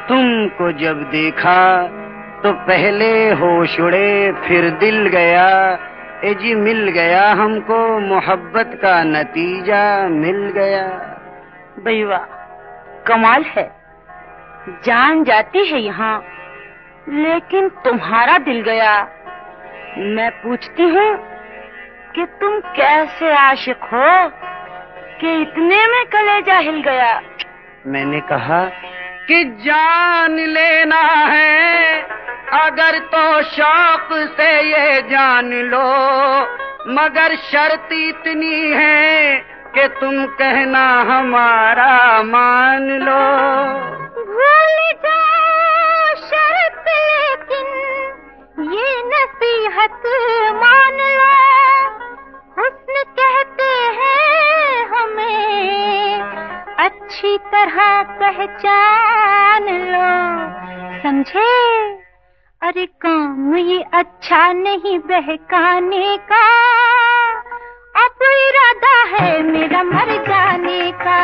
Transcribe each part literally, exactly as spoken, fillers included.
तुमको जब देखा तो पहले होश उड़े, फिर दिल गया। ए जी मिल गया हमको, मोहब्बत का नतीजा मिल गया। बेवा कमाल है, जान जाती है यहाँ, लेकिन तुम्हारा दिल गया। मैं पूछती हूँ कि तुम कैसे आशिक हो कि इतने में कलेजा हिल गया। मैंने कहा कि जान लेना है अगर तो शौक से ये जान लो, मगर शर्त इतनी है कि तुम कहना हमारा मान लो। भूल जाओ शर्त लेकिन ये नसीहत मान लो, हुस्न कहते हैं हमें अच्छी तरह पहचान लो, समझे? अरे काम ये अच्छा नहीं बहकाने का, अब इरादा है मेरा मर जाने का।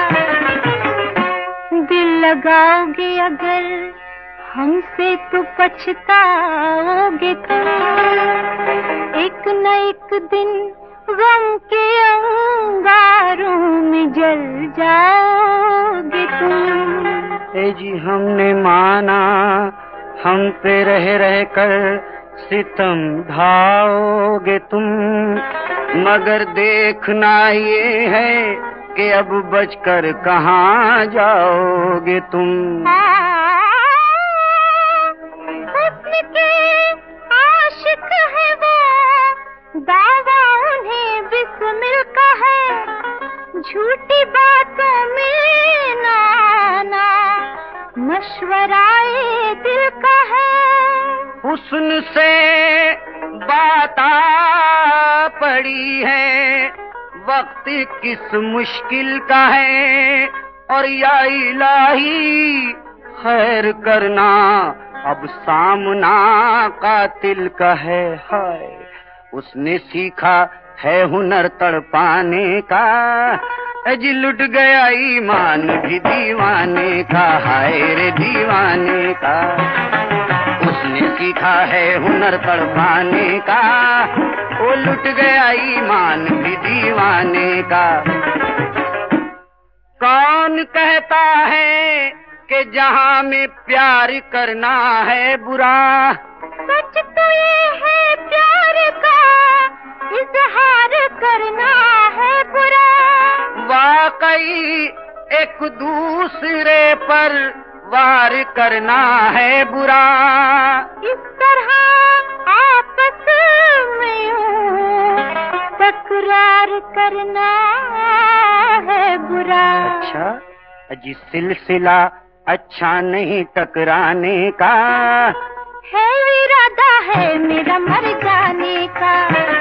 दिल लगाओगे अगर हमसे तो पछताओगे तुम, एक न एक दिन गम के अंगारों में जल जाओगे तुम। ए जी हमने माना हम पे रह रह कर सितम ढाओगे तुम, मगर देखना ये है कि अब बचकर कहाँ जाओगे तुम। हुस्न के आशिक है वो, दावा उन्हें बिस्मिल का है, झूठी बातों में ना आना मशवराए दिल का है। हुस्न से बात आ पड़ी है, वक्त किस मुश्किल का है, और या इलाही खैर करना अब सामना कातिल का है। हाय उसने सीखा है हुनर तड़पाने का, अजी लुट गया ईमान भी दीवाने का। हाय रे दीवाने का, उसने सीखा है हुनर तड़पाने का, वो लुट गया ईमान भी दीवाने का। कौन कहता है कि जहां में प्यार करना है बुरा, सच तो ये है प्यार का इजहार करना है बुरा। वाकई एक दूसरे पर वार करना है बुरा, इस तरह आपस में तकरार करना है बुरा। अच्छा अजी सिलसिला अच्छा नहीं टकराने का, है इरादा है मेरा मर जाने का।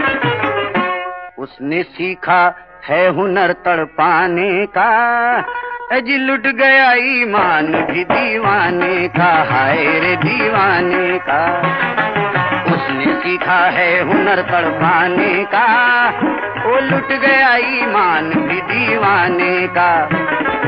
उसने सीखा है हुनर तड़पाने का, अजी लुट गया ईमान भी दीवाने का। हाय रे दीवाने का, उसने सीखा है हुनर तड़पाने का, वो लुट गया ईमान भी दीवाने का।